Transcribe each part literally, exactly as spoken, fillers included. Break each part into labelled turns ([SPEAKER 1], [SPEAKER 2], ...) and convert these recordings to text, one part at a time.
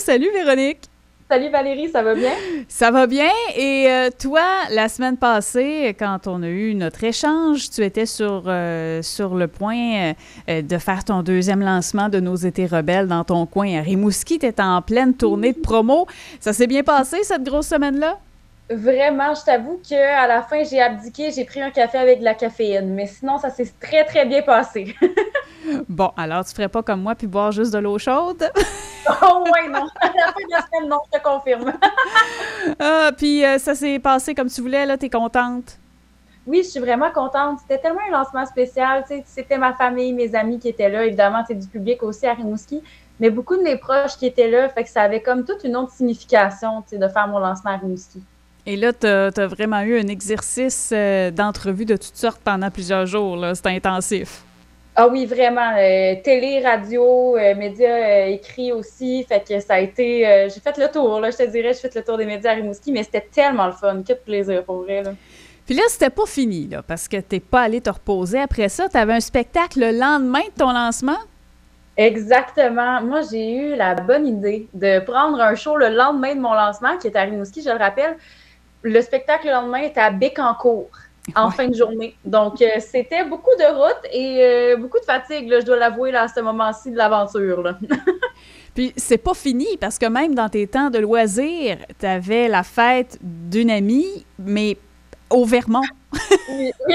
[SPEAKER 1] salut Véronique.
[SPEAKER 2] Salut Valérie, ça va bien?
[SPEAKER 1] Ça va bien. Et euh, toi, la semaine passée, quand on a eu notre échange, tu étais sur, euh, sur le point euh, de faire ton deuxième lancement de Nos Étés rebelles dans ton coin à Rimouski. Tu étais en pleine tournée de promo. Ça s'est bien passé, cette grosse semaine-là?
[SPEAKER 2] Vraiment, je t'avoue qu'à la fin, j'ai abdiqué, j'ai pris un café avec de la caféine. Mais sinon, ça s'est très, très bien passé.
[SPEAKER 1] Bon, alors tu ferais pas comme moi puis boire juste de l'eau chaude?
[SPEAKER 2] Oh ouais, non. À la fin de la semaine, non, je te confirme.
[SPEAKER 1] Ah, puis euh, ça s'est passé comme tu voulais, là, t'es contente?
[SPEAKER 2] Oui, je suis vraiment contente. C'était tellement un lancement spécial. Tu sais, c'était ma famille, mes amis qui étaient là. Évidemment, c'est du public aussi à Rimouski. Mais beaucoup de mes proches qui étaient là. Fait que ça avait comme toute une autre signification, tu sais, de faire mon lancement à Rimouski.
[SPEAKER 1] Et là, tu as vraiment eu un exercice euh, d'entrevue de toutes sortes pendant plusieurs jours, là. C'était intensif.
[SPEAKER 2] Ah oui, vraiment. Euh, télé, radio, euh, médias euh, écrits aussi. Fait que ça a été... euh, j'ai fait le tour, là, je te dirais. J'ai fait le tour des médias à Rimouski, mais c'était tellement le fun. Que de plaisir, pour vrai, là.
[SPEAKER 1] Puis là, c'était pas fini, là, parce que t'es pas allé te reposer. Après ça, tu avais un spectacle le lendemain de ton lancement.
[SPEAKER 2] Exactement. Moi, j'ai eu la bonne idée de prendre un show le lendemain de mon lancement, qui est à Rimouski, je le rappelle. Le spectacle le lendemain était à Bécancour, en
[SPEAKER 1] Ouais.
[SPEAKER 2] fin de journée. Donc, euh, c'était beaucoup de route et euh, beaucoup de fatigue, là, je dois l'avouer, là, à ce moment-ci de l'aventure, là.
[SPEAKER 1] Puis c'est pas fini, parce que même dans tes temps de loisirs, t'avais la fête d'une amie, mais au Vermont.
[SPEAKER 2] Oui, oui.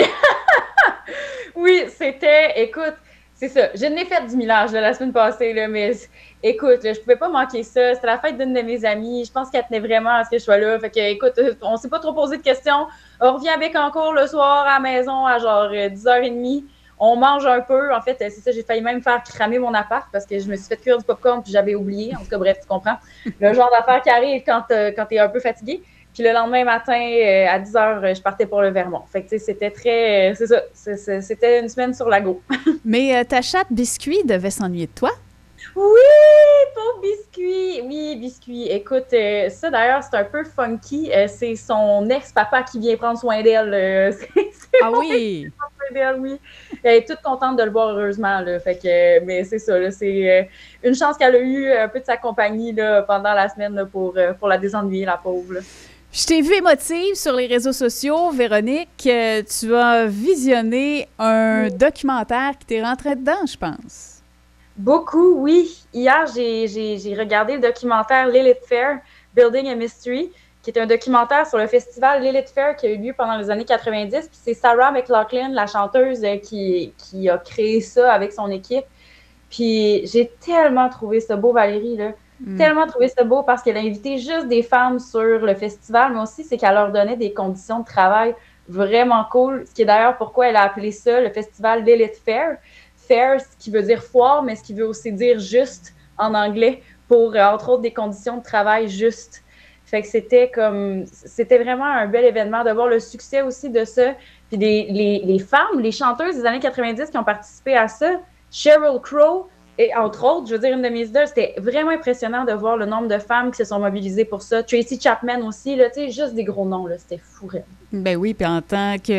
[SPEAKER 2] Oui, c'était, écoute, c'est ça. Je n'ai fait du millage là, la semaine passée, là, mais écoute, là, je pouvais pas manquer ça. C'était la fête d'une de mes amies. Je pense qu'elle tenait vraiment à ce que je sois là. Fait que, écoute, on s'est pas trop posé de questions. On revient avec en cours le soir à la maison à genre dix heures trente. On mange un peu. En fait, c'est ça, j'ai failli même faire cramer mon appart parce que je me suis fait cuire du popcorn puis j'avais oublié. En tout cas, bref, tu comprends. Le genre d'affaire qui arrive quand, euh, quand t'es un peu fatigué. Puis le lendemain matin, euh, à dix heures, je partais pour le Vermont. Fait que, tu sais, c'était très... Euh, c'est ça. C'est, c'est, c'était une semaine sur la go.
[SPEAKER 1] Mais euh, ta chatte Biscuit devait s'ennuyer de toi.
[SPEAKER 2] Oui, pauvre Biscuit. Oui, Biscuit. Écoute, euh, ça, d'ailleurs, c'est un peu funky. Euh, c'est son ex-papa qui vient prendre soin d'elle. Euh, c'est, c'est
[SPEAKER 1] Ah
[SPEAKER 2] mon ex qui
[SPEAKER 1] oui!
[SPEAKER 2] vient prendre soin d'elle, oui. Elle est toute contente de le voir, heureusement. Là. Fait que, mais c'est ça, là, c'est euh, une chance qu'elle a eu un peu de sa compagnie là, pendant la semaine là, pour, euh, pour la désennuyer, la pauvre. Là.
[SPEAKER 1] Je t'ai vu émotive sur les réseaux sociaux, Véronique. Euh, tu as visionné un documentaire qui t'est rentré dedans, je pense.
[SPEAKER 2] Beaucoup, oui. Hier, j'ai, j'ai, j'ai regardé le documentaire Lilith Fair, Building a Mystery, qui est un documentaire sur le festival Lilith Fair qui a eu lieu pendant les années quatre-vingt-dix. Puis c'est Sarah McLachlan, la chanteuse, euh, qui, qui a créé ça avec son équipe. Puis j'ai tellement trouvé ça beau, Valérie, là.
[SPEAKER 1] Mm.
[SPEAKER 2] Tellement trouvé ça beau parce qu'elle a invité juste des femmes sur le festival, mais aussi c'est qu'elle leur donnait des conditions de travail vraiment cool. Ce qui est d'ailleurs pourquoi elle a appelé ça le festival Lilith Fair. Fair, ce qui veut dire foire, mais ce qui veut aussi dire juste en anglais pour, euh, entre autres, des conditions de travail justes. Fait que c'était comme, c'était vraiment un bel événement de voir le succès aussi de ça. Puis des, les, les femmes, les chanteuses des années quatre-vingt-dix qui ont participé à ça, Sheryl Crow, et entre autres, je veux dire, une de mes idoles, c'était vraiment impressionnant de voir le nombre de femmes qui se sont mobilisées pour ça. Tracy Chapman aussi, là, tu sais, juste des gros noms, là, c'était fou.
[SPEAKER 1] Ben oui, puis en tant que